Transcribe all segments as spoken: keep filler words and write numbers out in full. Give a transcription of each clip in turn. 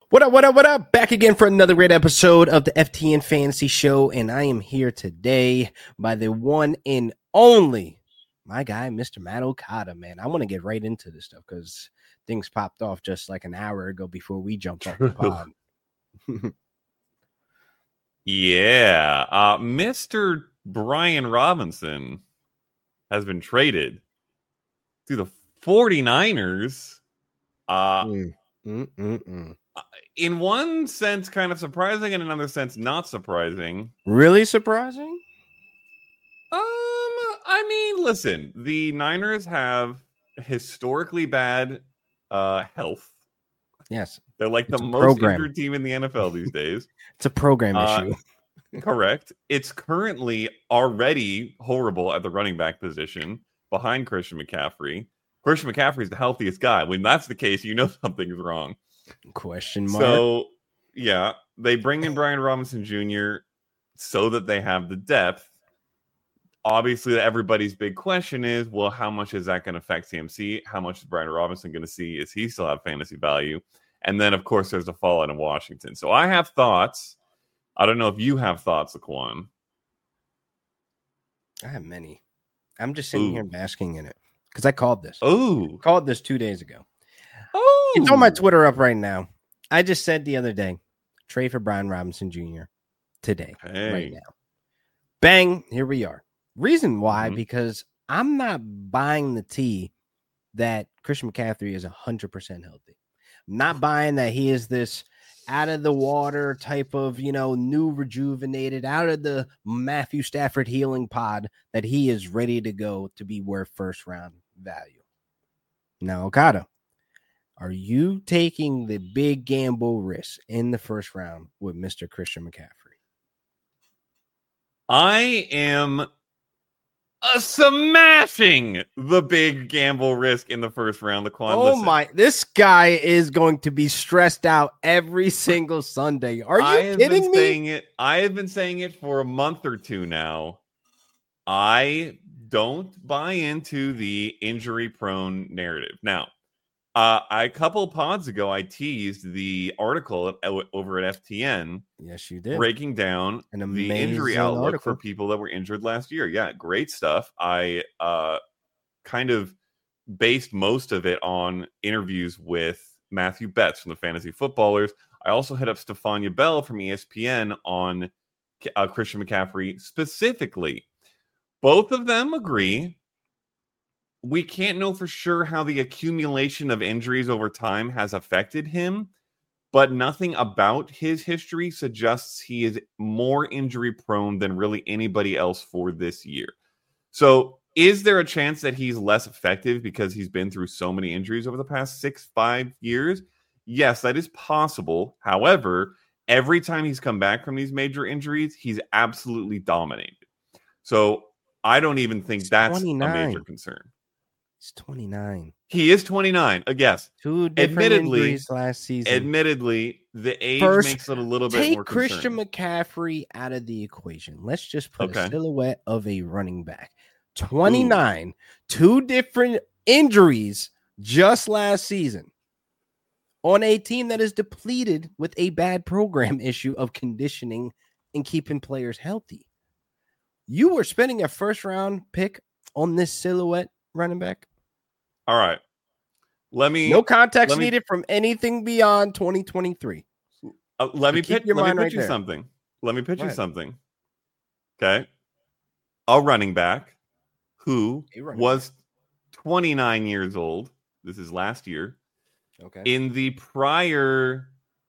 What up, what up, what up? Back again for another great episode of the F T N Fantasy Show, and I am here today by the one and only, my guy, Mister Matt Okada, man. I want to get right into this stuff because things popped off just like an hour ago before we jumped off the pod. yeah, uh, Mister Brian Robinson has been traded to the 49ers. Uh, mm, mm, mm, mm. In one sense, kind of surprising, in another sense, not surprising. Really surprising? Um, I mean, listen, the Niners have historically bad uh, health. Yes. They're like It's the a most program. injured team in the N F L these days. It's a program Uh, issue. Correct. It's currently already horrible at the running back position behind Christian McCaffrey. Christian McCaffrey is the healthiest guy. When that's the case, you know something's wrong. Question mark. So, yeah, they bring in Brian Robinson Junior so that they have the depth. Obviously, everybody's big question is, well, how much is that going to affect C M C? How much is Brian Robinson going to see? Is he still have fantasy value? And then, of course, there's the fallout in Washington. So I have thoughts. I don't know if you have thoughts, Laquan. I have many. I'm just sitting Ooh. here basking in it because I called this. Oh, called this two days ago. Oh, It's on my Twitter up right now. I just said the other day, trade for Brian Robinson Junior today, Hey. right now. Bang, here we are. Reason why, Mhm. because I'm not buying the tea that Christian McCaffrey is one hundred percent healthy. I'm not buying that he is this out of the water type of, you know, new rejuvenated, out of the Matthew Stafford healing pod that he is ready to go to be worth first round value. Now, Okada, are you taking the big gamble risk in the first round with Mister Christian McCaffrey? I am a smashing the big gamble risk in the first round. Laquan, Oh listen. my, this guy is going to be stressed out every single Sunday. Are you I have kidding been me? Saying it, I have been saying it for a month or two now. I don't buy into the injury-prone narrative. Now, uh, a couple pods ago, I teased the article at, over at F T N. Yes, you did. Breaking down An the injury amazing outlook article. for people that were injured last year. Yeah, great stuff. I uh, kind of based most of it on interviews with Matthew Betts from the Fantasy Footballers. I also hit up Stefania Bell from E S P N on uh, Christian McCaffrey specifically. Both of them agree we can't know for sure how the accumulation of injuries over time has affected him, but nothing about his history suggests he is more injury prone than really anybody else for this year. So is there a chance that he's less effective because he's been through so many injuries over the past six, five years? Yes, that is possible. However, every time he's come back from these major injuries, he's absolutely dominated. So I don't even think He's that's twenty-nine. a major concern. He's twenty-nine. He is twenty-nine. I guess. Two different Admittedly, injuries last season. Admittedly, the age First, makes it a little bit Take more Christian concerning. McCaffrey out of the equation. Let's just put Okay. a silhouette of a running back. twenty-nine, Ooh. Two different injuries just last season on a team that is depleted with a bad program issue of conditioning and keeping players healthy. You were spending a first round pick on this silhouette running back? All right. Let me no context let me, needed from anything beyond twenty twenty-three. Uh, let me pitch, let me pitch right you there. something. Let me pitch Go you ahead. something. Okay. A running back who running was back. twenty-nine years old. This is last year. Okay. In the prior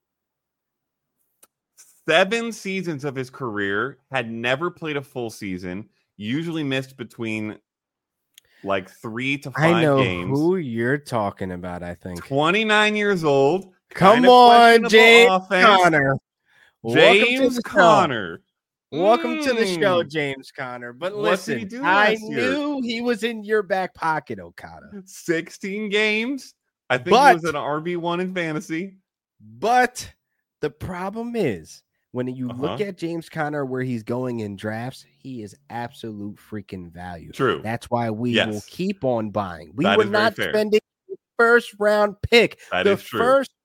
seven seasons of his career, had never played a full season, usually missed between like three to five I know games. who you're talking about, I think. twenty-nine years old. Come on, James offense. Conner. James Conner. Welcome mm. to the show, James Conner. But what listen, did he do I last knew year? he was in your back pocket, Okada. sixteen games. I think but, he was an R B one in fantasy. But the problem is, when you uh-huh. look at James Conner, where he's going in drafts, he is absolute freaking value. True. That's why we yes. will keep on buying. We that were not fair. spending the first round pick. That the is true. first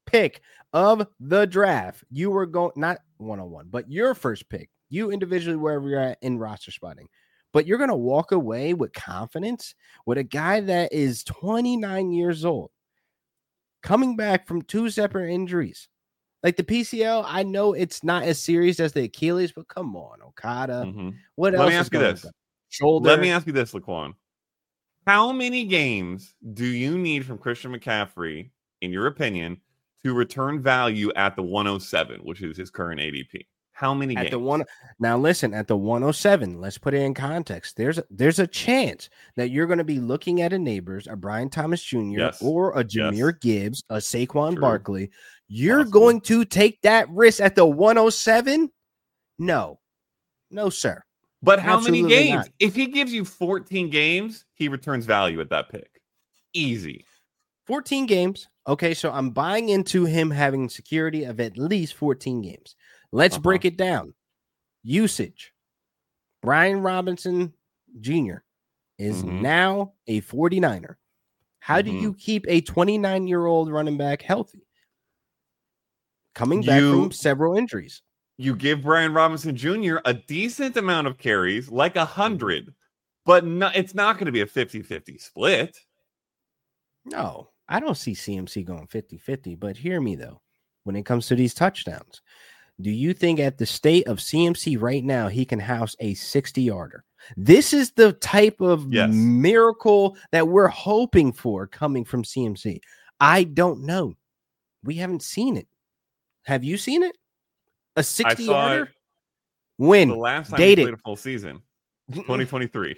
pick of the draft, you were going not one-on-one, but your first pick, you individually, wherever you're at in roster spotting, but you're going to walk away with confidence with a guy that is twenty-nine years old, coming back from two separate injuries. Like the P C L, I know it's not as serious as the Achilles, but come on, Okada. Mm-hmm. What Let else? me ask you this. Shoulder. Let me ask you this, Laquan. How many games do you need from Christian McCaffrey, in your opinion, to return value at the one oh seven, which is his current A D P? How many at games? the one now listen at the one oh seven, let's put it in context. There's a, there's a chance that you're going to be looking at a Neighbors, a Brian Thomas Junior Yes. or a Jahmyr Yes. Gibbs, a Saquon True. Barkley. You're Possible. going to take that risk at the one oh seven? No. No, sir. But how Absolutely many games? not. If he gives you fourteen games, he returns value at that pick. Easy. fourteen games. Okay, so I'm buying into him having security of at least fourteen games. Let's Uh-huh. break it down. Usage. Brian Robinson Junior is Mhm. now a forty-niner. How do Mhm. you keep a twenty-nine-year-old running back healthy? Coming back You- from several injuries. You give Brian Robinson Junior a decent amount of carries, like a hundred, but no, it's not going to be a fifty-fifty split. No, I don't see C M C going fifty-fifty, but hear me though. When it comes to these touchdowns, do you think at the state of C M C right now, he can house a sixty-yarder? This is the type of Yes. miracle that we're hoping for coming from C M C. I don't know. We haven't seen it. Have you seen it? A I saw sixty-yarder? it When? the last time Date he it. played a full season, twenty twenty-three.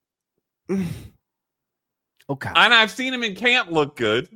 Okay. And I've seen him in camp look good.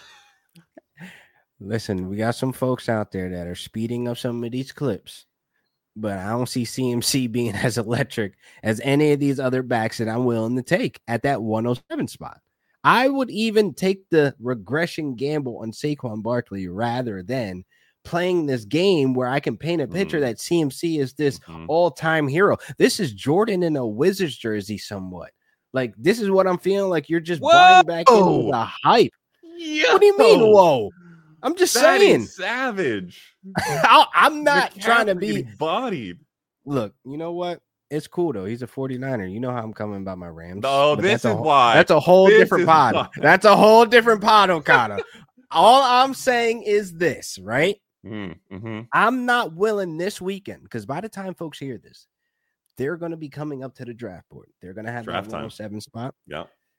Listen, we got some folks out there that are speeding up some of these clips, but I don't see C M C being as electric as any of these other backs that I'm willing to take at that one oh seven spot. I would even take the regression gamble on Saquon Barkley rather than playing this game where I can paint a picture Mm. that C M C is this Mhm. all-time hero. This is Jordan in a Wizards jersey somewhat. Like, this is what I'm feeling like you're just buying back into Whoa! the hype. Yo! What do you mean, whoa? I'm just That saying. is savage. I, I'm not trying to McCaffrey be. getting bodied. Look, you know what? It's cool though. He's a forty-niner. You know how I'm coming about my Rams. Oh, But this that's is a, why. That's a whole This different is pod. why. That's a whole different pod, Okada. All I'm saying is this, right? Mm-hmm. I'm not willing this weekend because by the time folks hear this, they're going to be coming up to the draft board. They're going to have Draft that time. one oh seven spot. Yeah.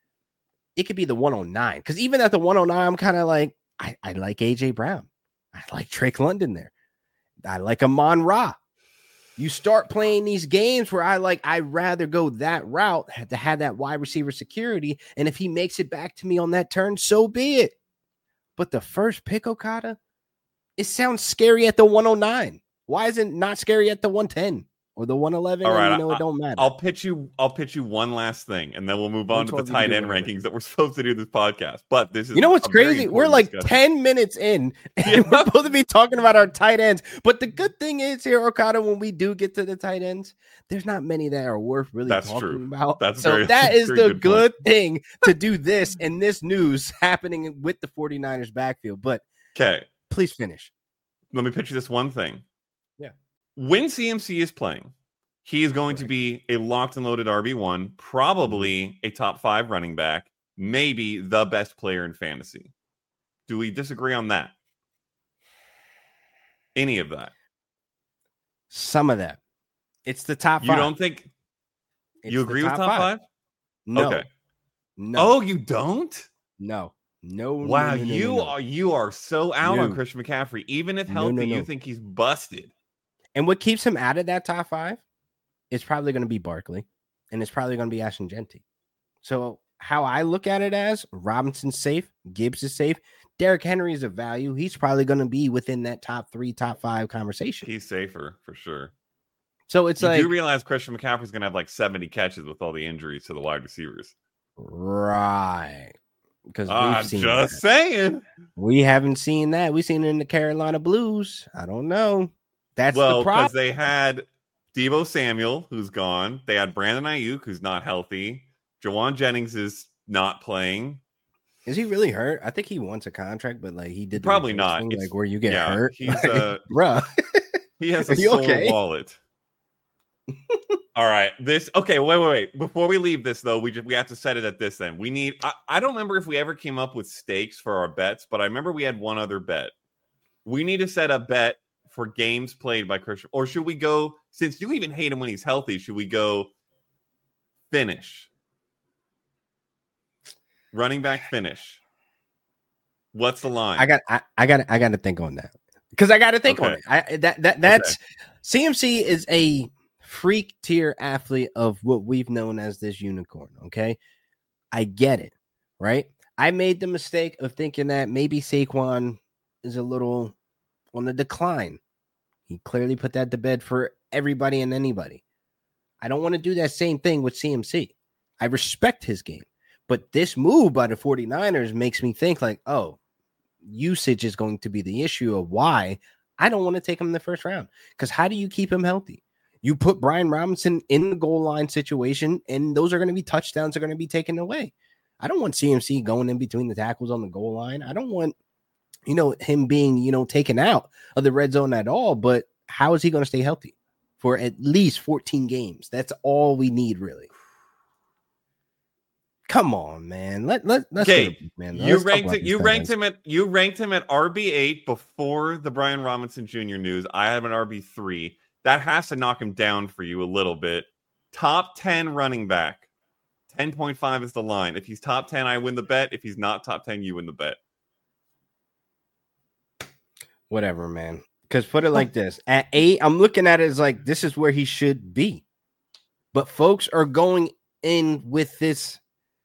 It could be the one oh nine because even at the one oh nine, I'm kind of like, I, I like A J Brown. I like Drake London there. I like Amon Ra. You start playing these games where I like, I'd rather go that route to have that wide receiver security. And if he makes it back to me on that turn, so be it. But the first pick, Okada, it sounds scary at the one oh nine. Why is it not scary at the one ten or the one eleven? All right, And you know, I- it don't matter. I'll pitch you. I'll pitch you one last thing, and then we'll move on Which to one the do you tight do end whatever? rankings that we're supposed to do this podcast. But this is You know what's a very crazy? We're important like discussion. ten minutes in, and Yeah. we're supposed to be talking about our tight ends. But the good thing is here, Okada, when we do get to the tight ends, there's not many that are worth really That's talking true. about. That's so very- that that's a is very the good good, point. thing to do this and this news happening with the 49ers backfield. But Okay, please finish. let me pitch you this one thing. Yeah. When C M C is playing, he is going to Right. be a locked and loaded R B one, probably a top five running back, maybe the best player in fantasy. Do we disagree on that? Any of that? Some of that. It's the top You five. don't think It's you the agree with top five? No. Okay. No. Oh, you don't? no. No. no, Wow, no, no, no, you no. are you are so out on No. Christian McCaffrey. Even if No, healthy, no, you no. think he's busted. And what keeps him out of that top five is probably going to be Barkley, and it's probably going to be Ashton Genty. So how I look at it as Robinson's safe, Gibbs is safe, Derrick Henry is a value. He's probably going to be within that top three, top five conversation. He's safer for sure. So it's you like do realize Christian McCaffrey's going to have like seventy catches with all the injuries to the wide receivers. right because I'm we've seen just that. saying. We haven't seen that. We've seen it in the Carolina Blues. I don't know. That's Well, the because problem. they had Deebo Samuel, who's gone. They had Brandon Ayuk, who's not healthy. Jawan Jennings is not playing. Is he really hurt? I think he wants a contract, but like he did the Probably reverse not. thing, It's- like where you get yeah, hurt. he's, Like, uh, bruh. He has Are a you sore okay? wallet. All right. This okay, wait, wait, wait. Before we leave this though, we just we have to set it at this then. We need I, I don't remember if we ever came up with stakes for our bets, but I remember we had one other bet. We need to set a bet for games played by Christian. Or should we go, since you even hate him when he's healthy, should we go finish? Running back finish. What's the line? I got I, I got I got to think on that. Because I got to think Okay. on it. I that that that's okay. C M C is a freak tier athlete of what we've known as this unicorn. Okay, I get it, right? I made the mistake of thinking that maybe Saquon is a little on the decline. He clearly put that to bed for everybody and anybody. I don't want to do that same thing with C M C. I respect his game, but this move by the 49ers makes me think like, oh, usage is going to be the issue of why I don't want to take him in the first round. Because how do you keep him healthy? You put Brian Robinson in the goal line situation, and those are going to be touchdowns are going to be taken away. I don't want C M C going in between the tackles on the goal line. I don't want, you know, him being, you know, taken out of the red zone at all. But how is he going to stay healthy for at least fourteen games? That's all we need, really. Come on, man. Let let let's okay. it, man. You ranked it. You ranked him at you ranked him at R B eight before the Brian Robinson Junior news. I have an R B three. That has to knock him down for you a little bit. Top ten running back. ten point five is the line. If he's top ten, I win the bet. If he's not top ten, you win the bet. Whatever, man. Because put it like this. At eight, I'm looking at it as like this is where he should be. But folks are going in with this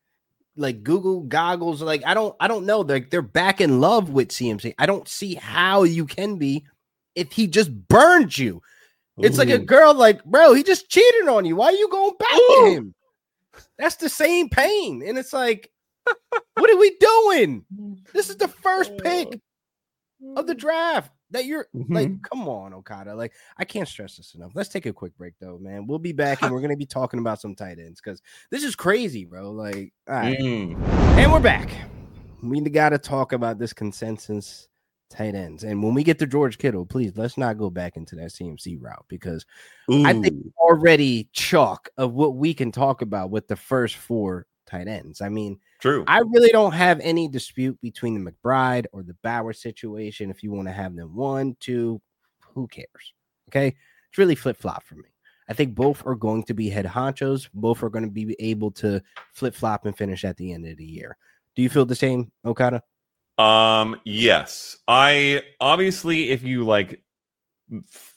like Google goggles. Like, I don't I don't know. They're, they're back in love with C M C. I don't see how you can be if he just burned you. It's Ooh. Like a girl, like, bro, he just cheated on you. Why are you going back Ooh. to him? That's the same pain. And it's like, what are we doing? This is the first pick of the draft that you're mm-hmm. like, come on, Okada. Like, I can't stress this enough. Let's take a quick break, though, man. We'll be back and we're going to be talking about some tight ends because this is crazy, bro. Like, all right. Mm. And we're back. We got to talk about this consensus tight ends. And when we get to George Kittle, please let's not go back into that C M C route because Ooh. I think already chalk of what we can talk about with the first four tight ends. I mean, true. I really don't have any dispute between the McBride or the Bauer situation. If you want to have them one, two, who cares? Okay. It's really flip flop for me. I think both are going to be head honchos. Both are going to be able to flip flop and finish at the end of the year. Do you feel the same, Okada? Um, yes. I obviously, if you like f-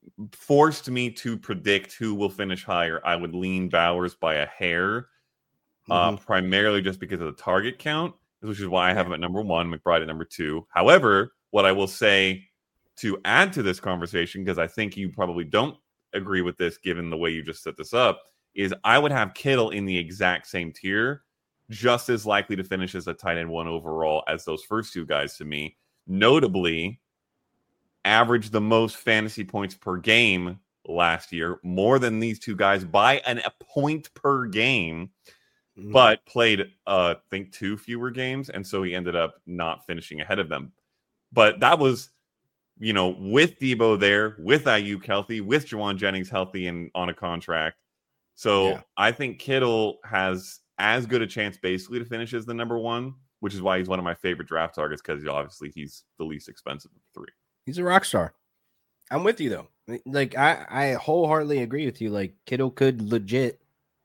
forced me to predict who will finish higher, I would lean Bowers by a hair, mm-hmm. uh, primarily just because of the target count, which is why I have him at number one, McBride at number two. However, what I will say to add to this conversation, because I think you probably don't agree with this given the way you just set this up, is I would have Kittle in the exact same tier, just as likely to finish as a tight end one overall as those first two guys to me. Notably, averaged the most fantasy points per game last year, more than these two guys by an, a point per game, mm-hmm. but played, uh, I think, two fewer games, and so he ended up not finishing ahead of them. But that was, you know, with Debo there, with Ayuk healthy, with Juwan Jennings healthy and on a contract. So yeah. I think Kittle has as good a chance basically to finish as the number one, which is why he's one of my favorite draft targets because obviously he's the least expensive of the three. He's a rock star. I'm with you though. Like I, I wholeheartedly agree with you. Like Kittle could legit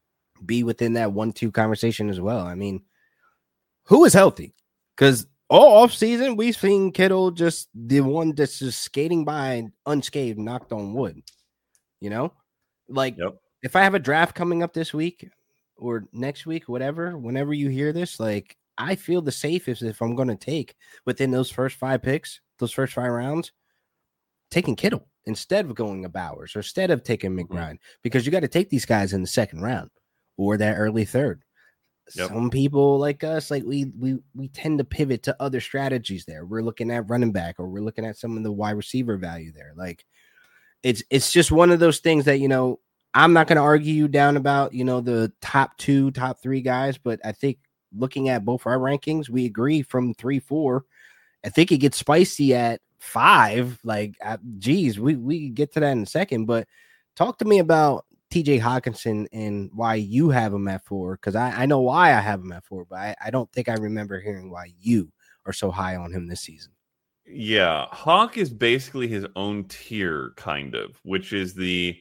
be within that one two conversation as well. I mean, who is healthy? Because all off season we've seen Kittle just the one that's just skating by unscathed, knocked on wood. You know, like yep. if I have a draft coming up this week or next week, whatever, whenever you hear this, like I feel the safest if I'm going to take within those first five picks, those first five rounds, taking Kittle instead of going to Bowers or instead of taking McBride, mm-hmm. because you got to take these guys in the second round or that early third. Yep. Some people like us, like we we we tend to pivot to other strategies there. We're looking at running back or we're looking at some of the wide receiver value there. Like it's it's just one of those things that, you know, I'm not going to argue you down about, you know, the top two, top three guys, but I think looking at both our rankings, we agree from three, four. I think it gets spicy at five. Like, uh, geez, we we get to that in a second. But talk to me about T J Hockenson and why you have him at four, because I, I know why I have him at four, but I, I don't think I remember hearing why you are so high on him this season. Yeah, Hawk is basically his own tier, kind of, which is the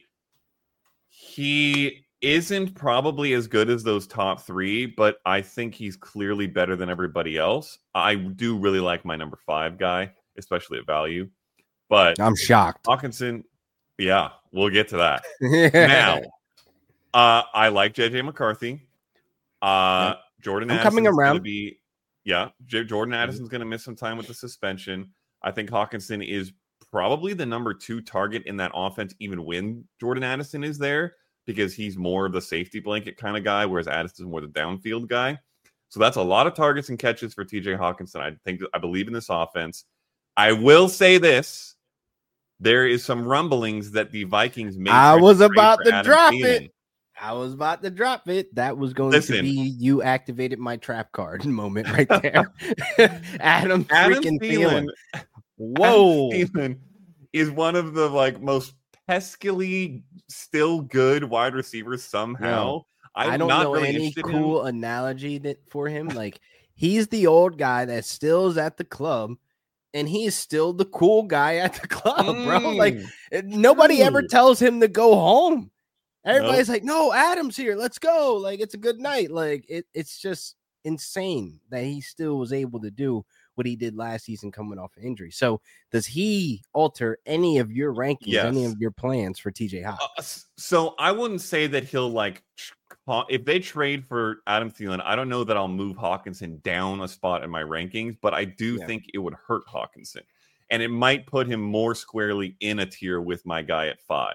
he isn't probably as good as those top three, but I think he's clearly better than everybody else. I do really like my number five guy, especially at value. But I'm shocked. Hockenson, yeah, we'll get to that. Now, uh, I like J J McCarthy. Uh, yep. Jordan I'm Addison's coming around. Gonna be, yeah, J- Jordan Addison's going to miss some time with the suspension. I think Hockenson is probably the number two target in that offense, even when Jordan Addison is there, because he's more of the safety blanket kind of guy, whereas Addison is more the downfield guy. So that's a lot of targets and catches for T J Hockenson. I think I believe in this offense. I will say this. There is some rumblings that the Vikings may. I was about to drop Thielen. it. I was about to drop it. That was going Listen, to be you activated my trap card moment right there. Adam, Adam freaking Thielen. Thielen. Whoa. Adam Thielen is one of the like most peskily still good wide receivers somehow. No, I don't not know really any cool analogy that for him. Like, he's the old guy that still is at the club. And he's still the cool guy at the club, mm, bro. Like, nobody true. ever tells him to go home. Everybody's nope. like, no, Adam's here. Let's go. Like, it's a good night. Like, it, it's just insane that he still was able to do what he did last season coming off an injury. So does he alter any of your rankings, yes. any of your plans for T J Hawk? Uh, so I wouldn't say that he'll like, if they trade for Adam Thielen, I don't know that I'll move Hockenson down a spot in my rankings, but I do yeah. think it would hurt Hockenson. And it might put him more squarely in a tier with my guy at five.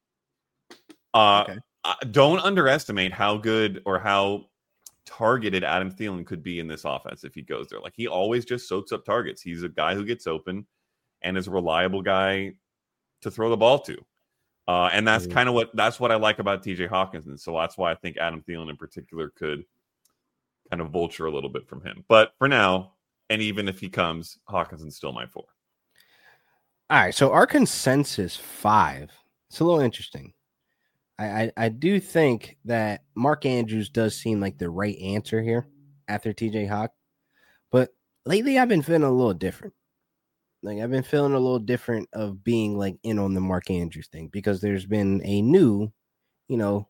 Uh, okay. Don't underestimate how good or how targeted Adam Thielen could be in this offense if he goes there. Like, he always just soaks up targets. He's a guy who gets open and is a reliable guy to throw the ball to. Uh, and that's mm-hmm. kind of what that's what I like about T J Hockenson. So that's why I think Adam Thielen in particular could kind of vulture a little bit from him. But for now, and even if he comes, Hawkinson's still my four. All right. So our consensus five. It's a little interesting. I, I, I do think that Mark Andrews does seem like the right answer here after T J Hawk. But lately I've been feeling a little different. Like, I've been feeling a little different of being like in on the Mark Andrews thing, because there's been a new, you know,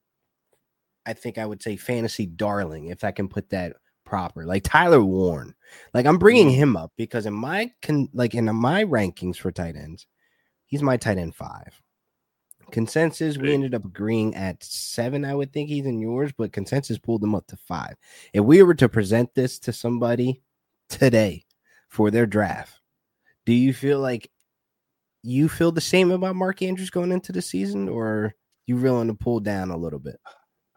I think I would say fantasy darling, if I can put that proper, like Tyler Warren. Like, I'm bringing him up because in my con like in my rankings for tight ends, he's my tight end five. Consensus, we ended up agreeing at seven. I would think he's in yours, but consensus pulled him up to five. If we were to present this to somebody today for their draft, do you feel like you feel the same about Mark Andrews going into the season, or you willing to pull down a little bit?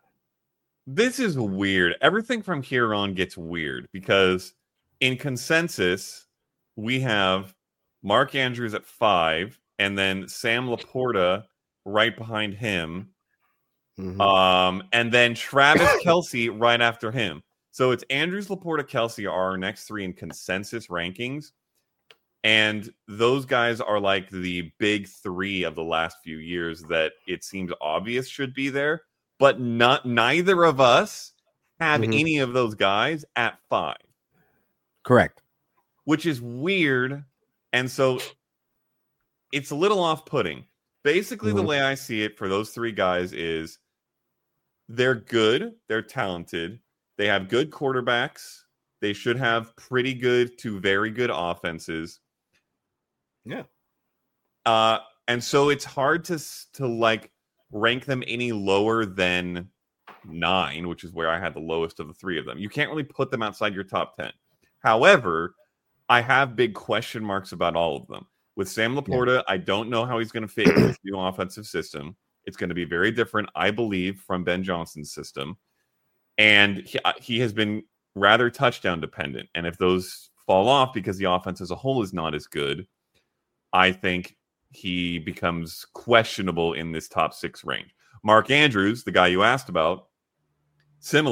This is weird. Everything from here on gets weird because in consensus, we have Mark Andrews at five and then Sam Laporta right behind him. Mm-hmm. Um, and then Travis Kelce right after him. So it's Andrews, Laporta, Kelce are our next three in consensus rankings. And those guys are like the big three of the last few years that it seems obvious should be there. But not neither of us have mm-hmm. any of those guys at five. Correct. Which is weird. And so it's a little off-putting. Basically, mm-hmm. the way I see it for those three guys is they're good. They're talented. They have good quarterbacks. They should have pretty good to very good offenses. Yeah. Uh, and so it's hard to, to like rank them any lower than nine, which is where I had the lowest of the three of them. You can't really put them outside your top ten. However, I have big question marks about all of them. With Sam Laporta, yeah. I don't know how he's going to fit in this new offensive system. It's going to be very different, I believe, from Ben Johnson's system. And he, he has been rather touchdown dependent. And if those fall off because the offense as a whole is not as good, I think he becomes questionable in this top six range. Mark Andrews, the guy you asked about, similar.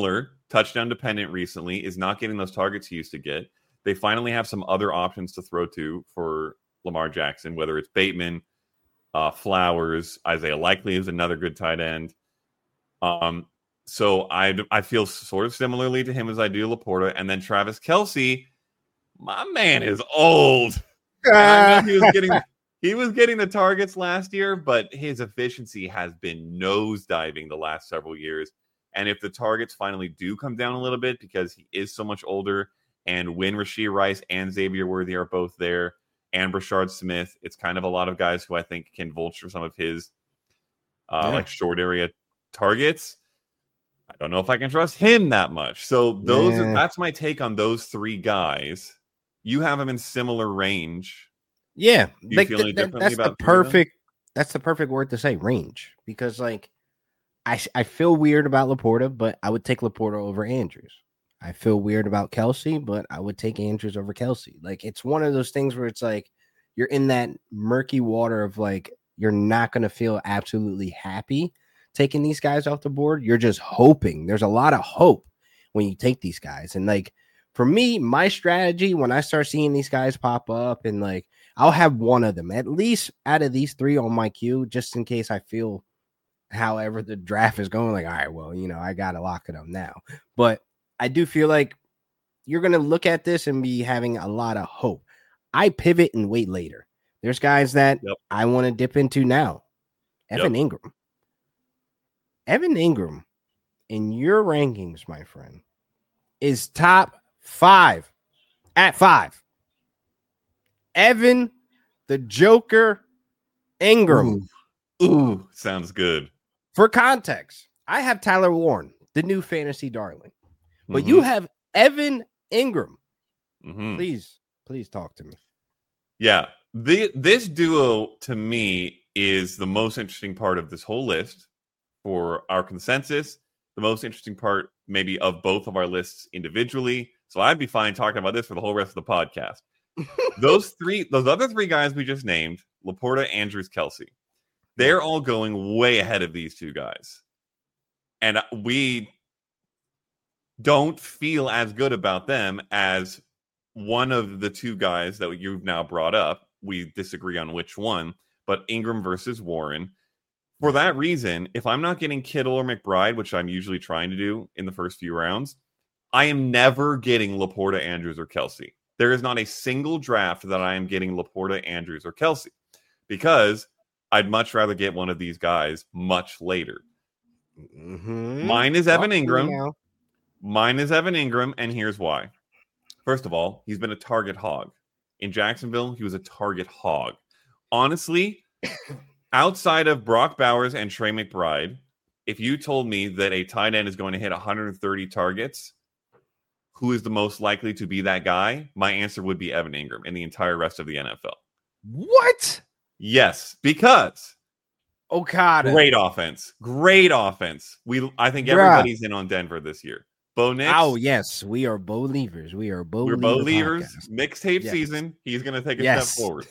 touchdown dependent recently, is not getting those targets he used to get. They finally have some other options to throw to for Lamar Jackson, whether it's Bateman, uh, Flowers, Isaiah Likely is another good tight end. Um, so I I feel sort of similarly to him as I do Laporta, and then Travis Kelce. My man is old. I know he was getting he was getting the targets last year, but his efficiency has been nosediving the last several years. And if the targets finally do come down a little bit because he is so much older, and when Rashee Rice and Xavier Worthy are both there, and Brashard Smith, it's kind of a lot of guys who I think can vulture some of his uh, yeah. like short area targets. I don't know if I can trust him that much. So those yeah. are, that's my take on those three guys. You have them in similar range. Yeah, Do you like feel the, any that, differently that's about the perfect. That's the perfect word to say, range. Because like, I I feel weird about Laporta, but I would take Laporta over Andrews. I feel weird about Kelce, but I would take Andrews over Kelce. Like, it's one of those things where it's like you're in that murky water of like you're not going to feel absolutely happy taking these guys off the board. You're just hoping. There's a lot of hope when you take these guys. And like for me, my strategy when I start seeing these guys pop up, and like I'll have one of them at least out of these three on my queue, just in case I feel however the draft is going. Like, all right, well, you know, I got to lock it up now. But I do feel like you're going to look at this and be having a lot of hope. I pivot and wait later. There's guys that yep. I want to dip into now. Evan yep. Ingram. Evan Ingram, in your rankings, my friend, is top five at five. Evan, the Joker, Ingram. Ooh, Ooh sounds good. For context, I have Tyler Warren, the new fantasy darling. But mm-hmm. you have Evan Ingram. Mm-hmm. Please, please talk to me. Yeah, the this duo to me is the most interesting part of this whole list for our consensus. The most interesting part, maybe, of both of our lists individually. So I'd be fine talking about this for the whole rest of the podcast. those three, those other three guys we just named, Laporta, Andrews, Kelce, they're all going way ahead of these two guys, and we don't feel as good about them as one of the two guys that you've now brought up. We disagree on which one, but Ingram versus Warren. For that reason, if I'm not getting Kittle or McBride, which I'm usually trying to do in the first few rounds, I am never getting Laporta, Andrews, or Kelce. There is not a single draft that I am getting Laporta, Andrews, or Kelce, because I'd much rather get one of these guys much later. Mm-hmm. Mine is Evan Ingram. Mine is Evan Ingram, and here's why. First of all, he's been a target hog. In Jacksonville, he was a target hog. Honestly, outside of Brock Bowers and Trey McBride, if you told me that a tight end is going to hit one hundred thirty targets, who is the most likely to be that guy? My answer would be Evan Ingram in the entire rest of the N F L. What? Yes, because Okada. Great offense. Great offense. We I think everybody's Bruh. in on Denver this year. Bo Nix. Oh, yes. We are believers. We are Bo We're believers. Mixtape yes. season. He's going to take a yes. step forward.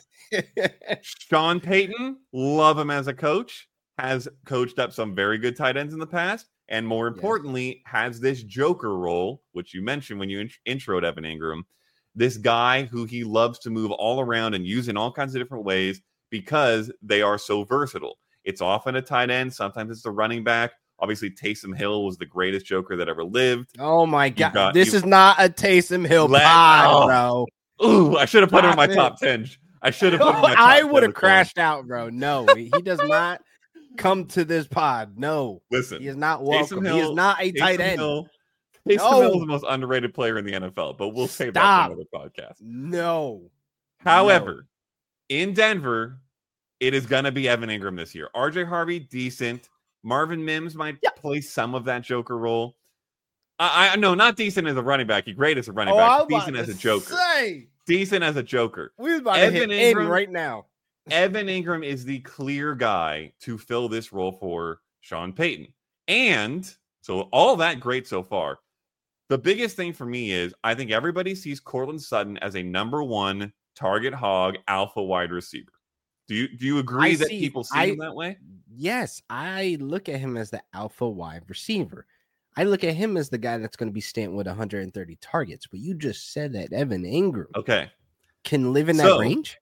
Sean Payton, love him as a coach, has coached up some very good tight ends in the past, and more importantly, yes. has this joker role, which you mentioned when you int- introed Evan Ingram, this guy who he loves to move all around and use in all kinds of different ways because they are so versatile. It's often a tight end. Sometimes it's the running back. Obviously, Taysom Hill was the greatest joker that ever lived. Oh, my God. Got, this is not a Taysom Hill let, pod, oh. bro. Ooh, I should have put him in my top ten. I should have put him in my top I would have crashed out, bro. No, he does not come to this pod. No. Listen. He is not welcome. Hill, he is not a Taysom tight end. Hill, Taysom no. Hill is the most underrated player in the N F L, but we'll save that for another podcast. No. However, no. in Denver, it is going to be Evan Ingram this year. R J Harvey, decent. Marvin Mims might yeah. play some of that joker role. I, I no, not decent as a running back. He's great as a running oh, back. Decent as a joker. Say. Decent as a joker. We're about Evan to hit Ingram, in right now. Evan Ingram is the clear guy to fill this role for Sean Payton. And so all that great so far. The biggest thing for me is I think everybody sees Courtland Sutton as a number one target hog alpha wide receiver. Do you do you agree I that see, people see I, him that way? Yes, I look at him as the alpha wide receiver. I look at him as the guy that's going to be stamped with one hundred thirty targets. But you just said that Evan Ingram Okay. can live in that So- range.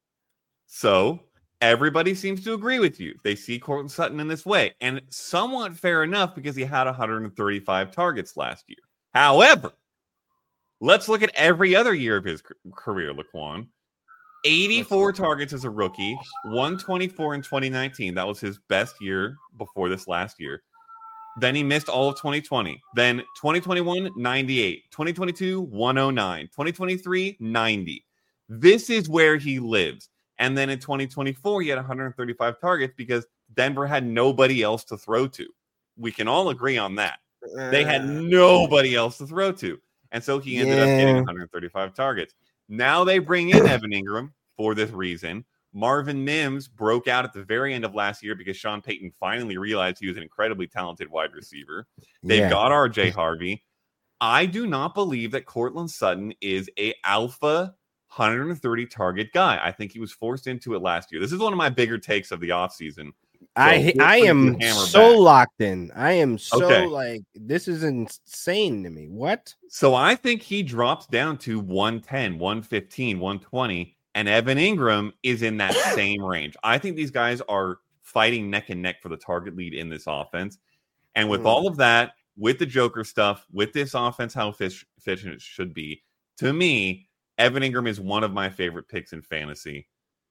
So everybody seems to agree with you. They see Courtland Sutton in this way, and somewhat fair enough because he had one hundred thirty-five targets last year. However, let's look at every other year of his career, Laquan. eighty-four targets as a rookie, one twenty-four in twenty nineteen. That was his best year before this last year. Then he missed all of twenty twenty. Then twenty twenty-one, ninety-eight. twenty twenty-two, one oh nine. twenty twenty-three, ninety. This is where he lives. And then in twenty twenty-four, he had one hundred thirty-five targets because Denver had nobody else to throw to. We can all agree on that. They had nobody else to throw to. And so he ended Yeah. up getting one hundred thirty-five targets. Now they bring in Evan Ingram for this reason. Marvin Mims broke out at the very end of last year because Sean Payton finally realized he was an incredibly talented wide receiver. They've Yeah. got R J Harvey. I do not believe that Courtland Sutton is a alpha one hundred thirty target guy. I think he was forced into it last year. This is one of my bigger takes of the offseason. I feel I free to am hammer so back. locked in. I am so Okay. like this is insane to me. What? So I think he drops down to one ten, one fifteen, one twenty, and Evan Ingram is in that same range. I think these guys are fighting neck and neck for the target lead in this offense. And with Mm. all of that, with the Joker stuff, with this offense, how fish- efficient it should be, to me, Evan Ingram is one of my favorite picks in fantasy.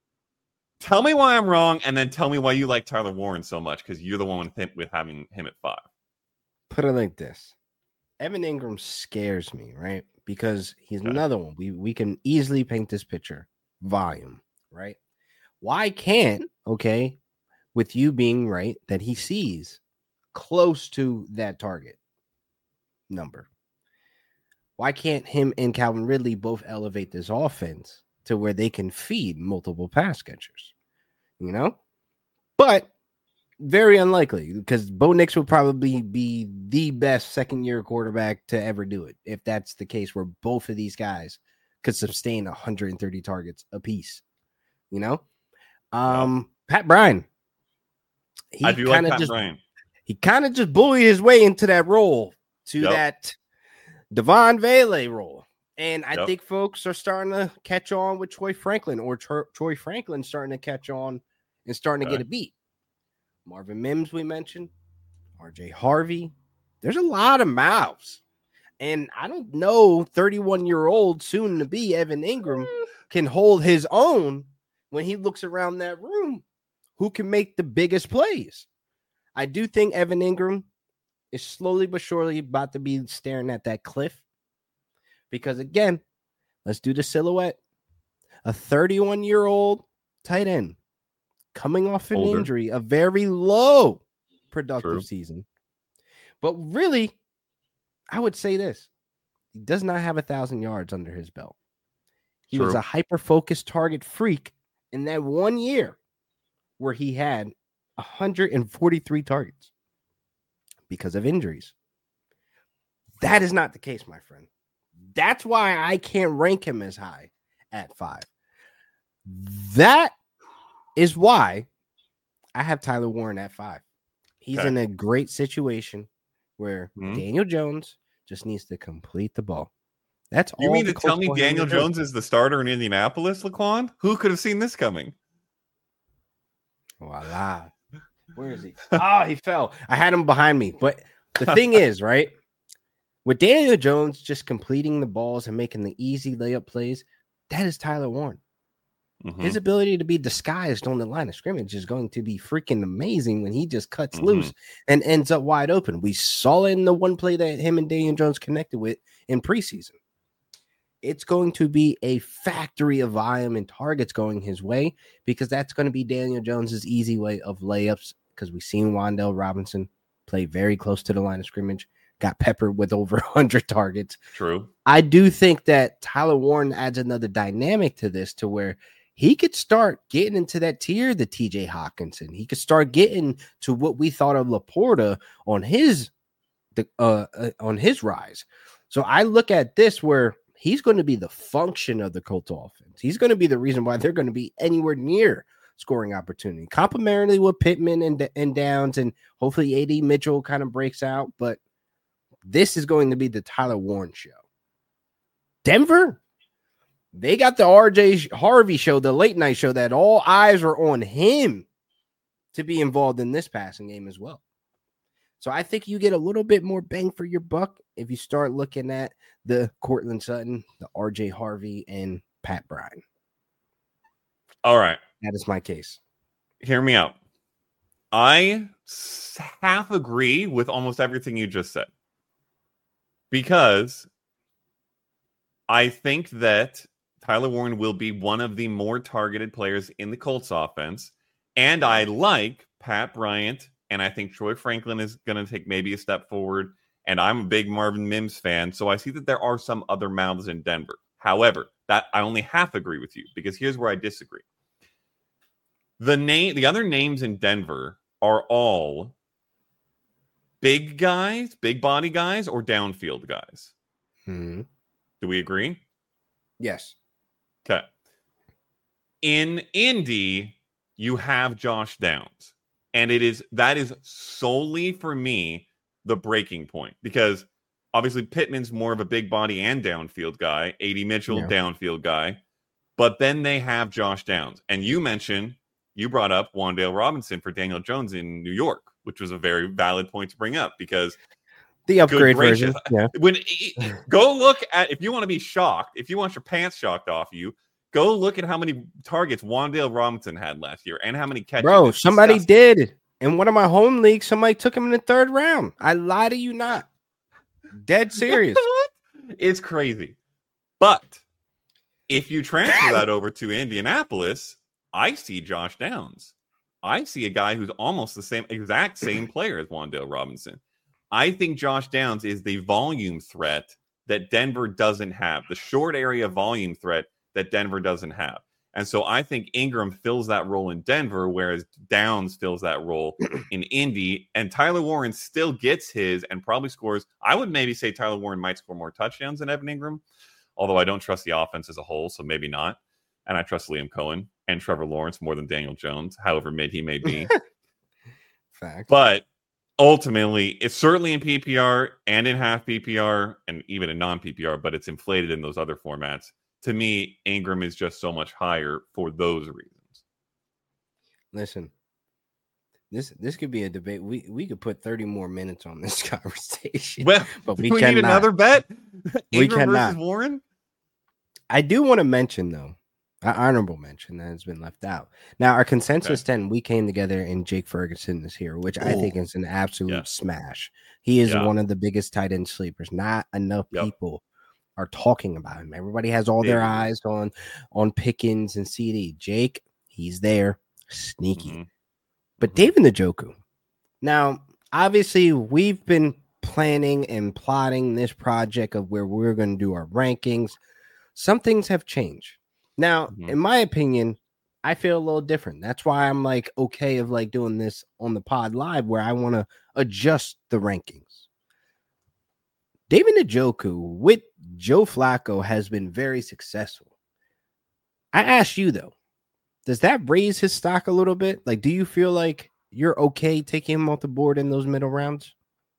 Tell me why I'm wrong, and then tell me why you like Tyler Warren so much, because you're the one with, him, with having him at five. Put it like this. Evan Ingram scares me, right? Because he's Okay. another one. We we can easily paint this picture. Volume, right? Why can't, okay, with you being right, that he sees close to that target number? Why can't him and Calvin Ridley both elevate this offense to where they can feed multiple pass catchers? You know? But very unlikely because Bo Nix will probably be the best second year quarterback to ever do it. If that's the case, where both of these guys could sustain one hundred thirty targets apiece, you know, um, Pat Bryan, he I do like kind of Pat just Bryant. he kind of just bullied his way into that role to Yep. that Devon Vele role. And I Yep. think folks are starting to catch on with Troy Franklin, or Tro- Troy Franklin starting to catch on and starting to Okay. get a beat. Marvin Mims, we mentioned, R J Harvey. There's a lot of mouths. And I don't know, thirty-one-year-old, soon to be Evan Ingram can hold his own when he looks around that room. Who can make the biggest plays? I do think Evan Ingram is slowly but surely about to be staring at that cliff. Because again, let's do the silhouette. A thirty-one-year-old tight end coming off an Older. injury, a very low productive True. season. But really, I would say this. He does not have a thousand yards under his belt. He was True. a hyper-focused target freak in that one year where he had one hundred forty-three targets because of injuries. That is not the case, my friend. That's why I can't rank him as high at five. That is why I have Tyler Warren at five. He's Okay. in a great situation where Mhm. Daniel Jones just needs to complete the ball. That's You all mean the to tell Colts me want him to Daniel do. Jones is the starter in Indianapolis, Laquan? Who could have seen this coming? Voila. Where is he? Oh, he fell. I had him behind me. But the thing is, right? With Daniel Jones just completing the balls and making the easy layup plays, that is Tyler Warren. Mhm. His ability to be disguised on the line of scrimmage is going to be freaking amazing when he just cuts Mhm. loose and ends up wide open. We saw it in the one play that him and Daniel Jones connected with in preseason. It's going to be a factory of volume and targets going his way because that's going to be Daniel Jones's easy way of layups because we've seen Wan'Dale Robinson play very close to the line of scrimmage, got peppered with over one hundred targets. True. I do think that Tyler Warren adds another dynamic to this to where he could start getting into that tier, the T J Hawkinson. He could start getting to what we thought of Laporta on his the uh, uh on his rise. So I look at this where he's going to be the function of the Colts offense. He's going to be the reason why they're going to be anywhere near scoring opportunity. Complementarily with Pittman and, and Downs, and hopefully A D Mitchell kind of breaks out. But This is going to be the Tyler Warren show. Denver, they got the R J Harvey show, the late night show, that all eyes are on him to be involved in this passing game as well. So I think you get a little bit more bang for your buck if you start looking at the Courtland Sutton, the R J Harvey, and Pat Bryant. All right. That is my case. Hear me out. I half agree with almost everything you just said. Because I think that Tyler Warren will be one of the more targeted players in the Colts offense. And I like Pat Bryant, and I think Troy Franklin is going to take maybe a step forward. And I'm a big Marvin Mims fan, so I see that there are some other mouths in Denver. However, that I only half agree with you, because here's where I disagree. The name, the other names in Denver are all big guys, big body guys, or downfield guys. Hmm. Do we agree? Yes. Okay. In Indy, you have Josh Downs, and it is that is solely for me the breaking point, because obviously Pittman's more of a big body and downfield guy. A D Mitchell, yeah. downfield guy, but then they have Josh Downs, and you mentioned you brought up Wan'Dale Robinson for Daniel Jones in New York, which was a very valid point to bring up, because the upgrade version. Yeah. When go look at, if you want to be shocked, if you want your pants shocked off you, go look at how many targets Wan'Dale Robinson had last year and how many catches. Bro, somebody disgusting. did. In one of my home leagues, somebody took him in the third round. I lie to you not. Dead serious. It's crazy. But if you transfer that over to Indianapolis, I see Josh Downs. I see a guy who's almost the same, exact same player as Wan'Dale Robinson. I think Josh Downs is the volume threat that Denver doesn't have, the short area volume threat that Denver doesn't have. And so I think Ingram fills that role in Denver, whereas Downs fills that role in Indy. And Tyler Warren still gets his and probably scores. I would maybe say Tyler Warren might score more touchdowns than Evan Ingram, although I don't trust the offense as a whole, so maybe not. And I trust Liam Cohen and Trevor Lawrence more than Daniel Jones, however mid he may be. Fact. But ultimately, it's certainly in P P R and in half P P R and even in non-P P R, but it's inflated in those other formats. To me, Ingram is just so much higher for those reasons. Listen, this this could be a debate. We we could put thirty more minutes on this conversation. Well, but we, we need another bet. We Ingram cannot. versus Warren. I do want to mention though, an honorable mention that has been left out. Now, our consensus okay. ten, we came together and Jake Ferguson is here, which Ooh. I think is an absolute yeah. smash. He is yeah. one of the biggest tight end sleepers. Not enough yep. people are talking about him. Everybody has all their yeah. eyes on on Pickens and C D. Jake, he's there, sneaky. Mm-hmm. But David Njoku. Now, obviously, we've been planning and plotting this project of where we're going to do our rankings. Some things have changed. Now, mm-hmm. in my opinion, I feel a little different. That's why I'm like okay of like doing this on the pod live, where I want to adjust the rankings. David Njoku with Joe Flacco has been very successful. I ask you though, does that raise his stock a little bit? Like, do you feel like you're okay taking him off the board in those middle rounds?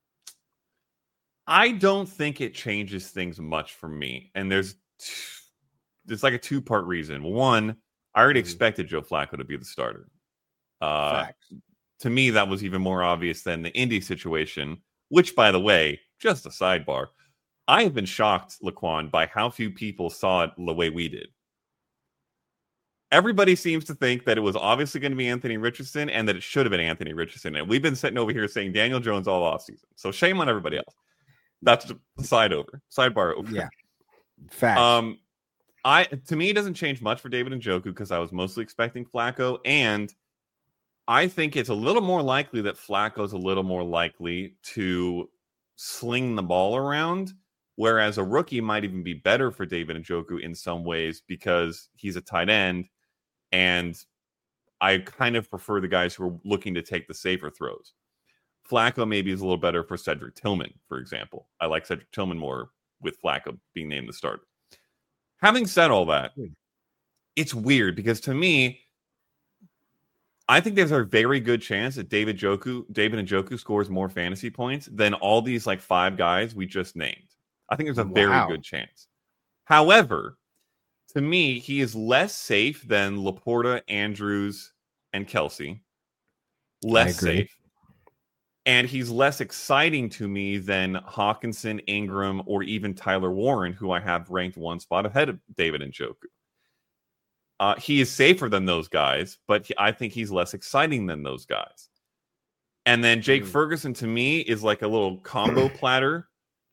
I don't think it changes things much for me. And there's It's like a two-part reason. One, I already mm-hmm. expected Joe Flacco to be the starter. Uh, to me, that was even more obvious than the Indy situation, which, by the way, just a sidebar, I have been shocked, Laquan, by how few people saw it the way we did. Everybody seems to think that it was obviously going to be Anthony Richardson and that it should have been Anthony Richardson. And we've been sitting over here saying Daniel Jones all offseason. So shame on everybody else. That's the side over. Sidebar over. Yeah. Fact. Um, I to me, it doesn't change much for David Njoku because I was mostly expecting Flacco, and I think it's a little more likely that Flacco's a little more likely to sling the ball around, whereas a rookie might even be better for David Njoku in some ways because he's a tight end, and I kind of prefer the guys who are looking to take the safer throws. Flacco maybe is a little better for Cedric Tillman, for example. I like Cedric Tillman more with Flacco being named the starter. Having said all that, it's weird because to me, I think there's a very good chance that David Njoku, David Njoku scores more fantasy points than all these like five guys we just named. I think there's a very Wow. good chance. However, to me, he is less safe than Laporta, Andrews, and Kelsey. Less safe. And he's less exciting to me than Hawkinson, Ingram, or even Tyler Warren, who I have ranked one spot ahead of David Njoku. Uh, he is safer than those guys, but he, I think he's less exciting than those guys. And then Jake mm. Ferguson, to me, is like a little combo platter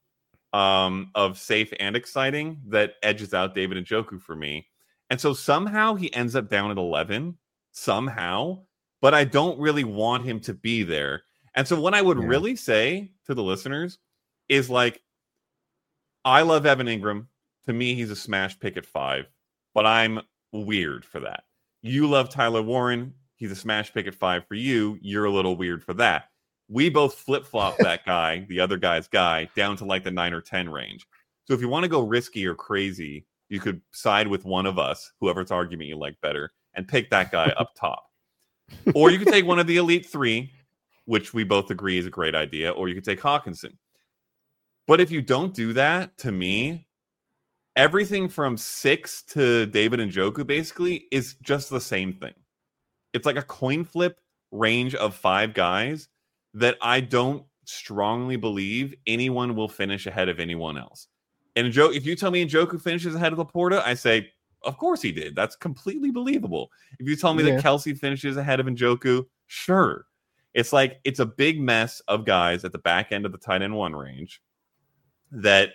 um, of safe and exciting that edges out David Njoku for me. And so somehow he ends up down at eleven, somehow, but I don't really want him to be there. And so what I would yeah. really say to the listeners is like, I love Evan Ingram. To me, he's a smash pick at five, but I'm weird for that. You love Tyler Warren. He's a smash pick at five for you. You're a little weird for that. We both flip-flop that guy, the other guy's guy, down to like the nine or ten range. So if you want to go risky or crazy, you could side with one of us, whoever's argument you like better, and pick that guy up top. Or you could take one of the elite three, which we both agree is a great idea, or you could take Hawkinson. But if you don't do that, to me, everything from six to David Njoku basically is just the same thing. It's like a coin flip range of five guys that I don't strongly believe anyone will finish ahead of anyone else. And Njoku, if you tell me Njoku finishes ahead of Laporta, I say, of course he did. That's completely believable. If you tell me yeah. that Kelsey finishes ahead of Njoku, sure. It's like, it's a big mess of guys at the back end of the tight end one range that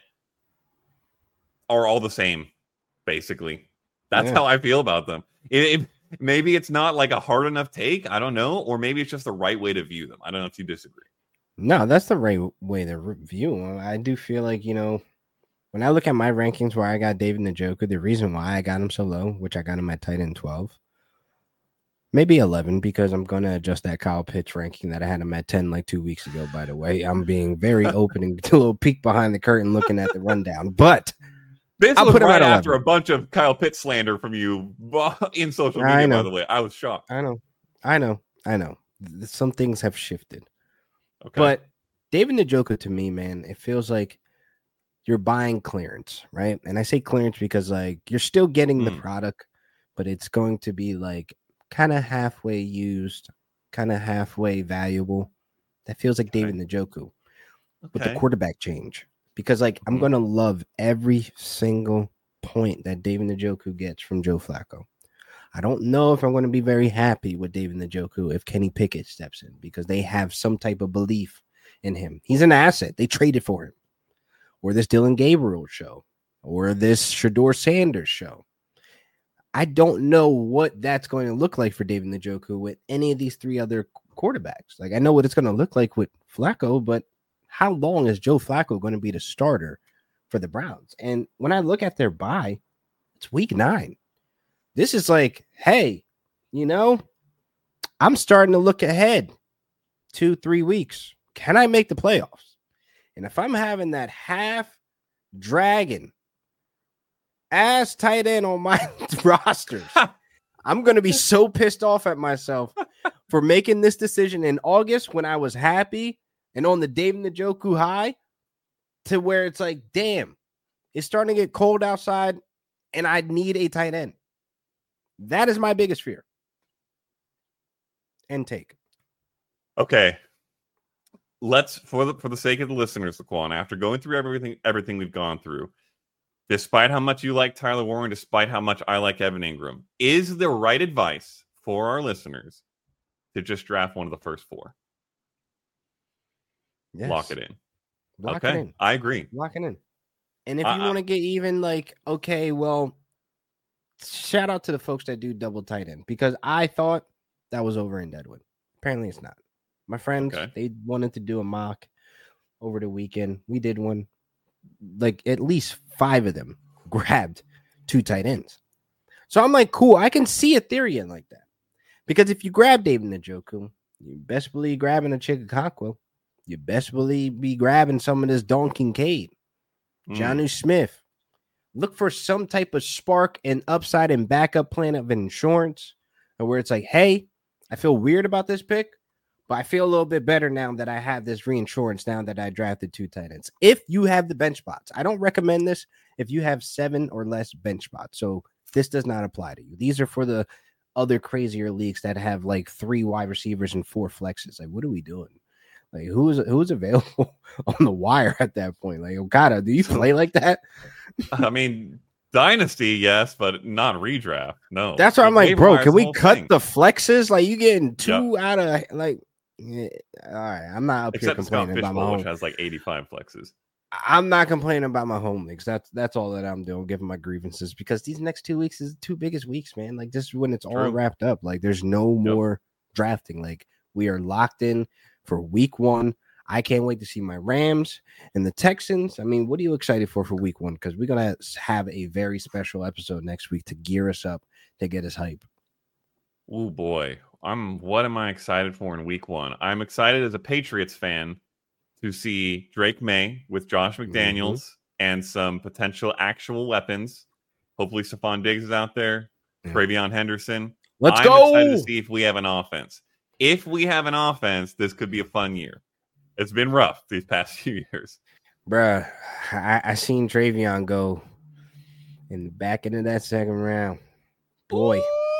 are all the same, basically. That's yeah. how I feel about them. It, it, maybe it's not like a hard enough take. I don't know. Or maybe it's just the right way to view them. I don't know if you disagree. No, that's the right way to view them. I do feel like, you know, when I look at my rankings where I got David Njoku, the reason why I got him so low, which I got him at tight end twelve, maybe eleven, because I'm going to adjust that Kyle Pitts ranking that I had him at ten like two weeks ago, by the way. I'm being very open and a little peek behind the curtain looking at the rundown. But this I'll was put right after a bunch of Kyle Pitts slander from you in social media, by the way. I was shocked. I know. I know. I know. Some things have shifted. Okay. But David Njoku, to me, man, it feels like you're buying clearance, right? And I say clearance because, like, you're still getting mm. the product, but it's going to be, like, kind of halfway used, kind of halfway valuable. That feels like okay. David Njoku okay. with the quarterback change. Because, like, mm-hmm. I'm going to love every single point that David Njoku gets from Joe Flacco. I don't know if I'm going to be very happy with David Njoku if Kenny Pickett steps in because they have some type of belief in him. He's an asset. They traded for him. Or this Dylan Gabriel show. Or this Shedeur Sanders show. I don't know what that's going to look like for David Njoku with any of these three other quarterbacks. Like, I know what it's going to look like with Flacco, but how long is Joe Flacco going to be the starter for the Browns? And when I look at their bye, it's week nine. This is like, hey, you know, I'm starting to look ahead two, three weeks. Can I make the playoffs? And if I'm having that half dragon ass tight end on my rosters, I'm going to be so pissed off at myself for making this decision in August when I was happy and on the David Njoku high to where it's like, damn, it's starting to get cold outside and I need a tight end. That is my biggest fear. And take. Okay. Let's, for the for the sake of the listeners, Laquan, after going through everything everything we've gone through, despite how much you like Tyler Warren, despite how much I like Evan Ingram, is the right advice for our listeners to just draft one of the first four? Yes. Lock it in. Lock okay. it in. I agree. Lock it in. And if uh, you want to get even like, okay, well, shout out to the folks that do double tight end because I thought that was over in Deadwood. Apparently it's not. My friends, okay. they wanted to do a mock over the weekend. We did one. Like at least five of them grabbed two tight ends. So I'm like, cool, I can see a theory in like that. Because if you grab David Njoku, you best believe grabbing a Chickakakwa. You best believe be grabbing some of this Don Kincaid, mm. Jonnu Smith. Look for some type of spark and upside and backup plan of insurance where it's like, hey, I feel weird about this pick, but I feel a little bit better now that I have this reinsurance now that I drafted two tight ends. If you have the bench spots, I don't recommend this if you have seven or less bench spots. So this does not apply to you. These are for the other crazier leagues that have like three wide receivers and four flexes. Like, what are we doing? Like, who's who's available on the wire at that point? Like, Okada, do you play like that? I mean, Dynasty, yes, but not redraft. No. That's what I'm like, bro. Can we cut thing. the flexes? Like, you getting two yep. out of like. Yeah, all right, I'm not up Except here complaining about my home. Which has like eighty-five flexes. I'm not complaining about my home leagues. That's that's all that I'm doing, giving my grievances, because these next two weeks is the two biggest weeks, man. Like, this is when it's True. all wrapped up. Like, there's no yep. more drafting. Like, we are locked in for week one. I can't wait to see my Rams and the Texans. I mean, what are you excited for for week one? Because we're gonna have a very special episode next week to gear us up to get us hype. Oh boy. I'm what am I excited for in week one? I'm excited as a Patriots fan to see Drake May with Josh McDaniels mm-hmm. and some potential actual weapons. Hopefully Stephon Diggs is out there. Mm-hmm. Travion Henderson. Let's I'm go. excited to see if we have an offense. If we have an offense, this could be a fun year. It's been rough these past few years. Bruh, I, I seen Travion go in the back end of that second round. Boy. Ooh.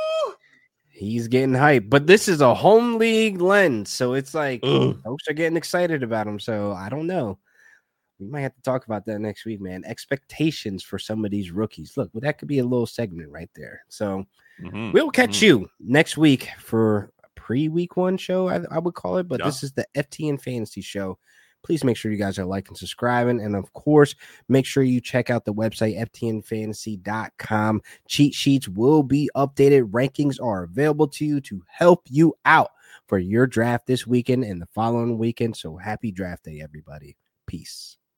He's getting hyped, but this is a home league lens, so it's like Ugh. folks are getting excited about him. So I don't know. We might have to talk about that next week, man. Expectations for some of these rookies. Look, well, that could be a little segment right there. So mm-hmm. we'll catch mm-hmm. you next week for a pre-week one show, I, I would call it. But yeah. this is the F T N Fantasy Show. Please make sure you guys are liking, subscribing, and of course, make sure you check out the website, F T N fantasy dot com. Cheat sheets will be updated. Rankings are available to you to help you out for your draft this weekend and the following weekend. So happy draft day, everybody. Peace.